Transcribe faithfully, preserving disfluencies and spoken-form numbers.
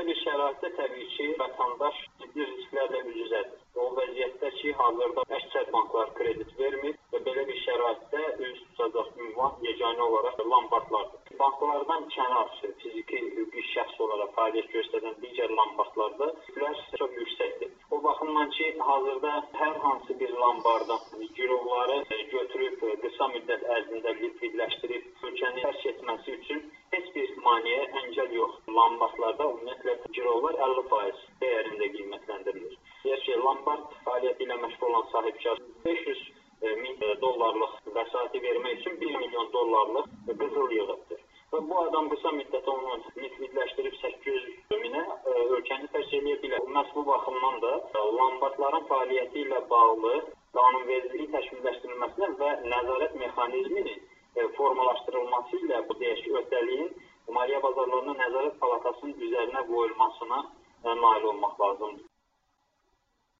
bir şəraitdə təbii ki, vətəndaş ciddi risklərlə üz-üzədir. O vəziyyətdə ki, hazırda əksər banklar kredit vermir və belə bir şəraitdə üz tutacaq ünvan yeganə olaraq lombardlardır. Banklardan kənar fiziki hüquqi şəxs olaraq fəaliyyət göstərən digər lombardlarda risklər çox yüksəkdir. O baxımdan ki, hazırda hər hansı bir lombardın girovları götürüb qısa müddət ərzində likvidləşdirib ölkəni tərk etməsi üçün heç bir maneə, əngəl yox. Lombardlarda ümumiyyətlə girovlar əlli faiz dəyərində qiymətləndirilir. Deyək ki, lombard fəaliyyəti ilə məşğul olan sahibkar beş yüz min dollarlıq vəsaiti vermək üçün bir milyon dollarlıq qızıl yığıbdır. Və bu adam qısa müddətdə onu likvidləşdirib səkkiz yüz minə ölkəni tərk edə bilər. Məhz bu baxımdan da lombardların fəaliyyəti ilə bağlı qanunvericiliyin təşkilləşdirilməsinə və nəzarət mexanizminin formalaşdırılması ilə bu deyək ki, öhdəliyin maliyyə bazarlarına nəzarət palatasının üzərinə qoyulmasına nail olmaq lazımdır.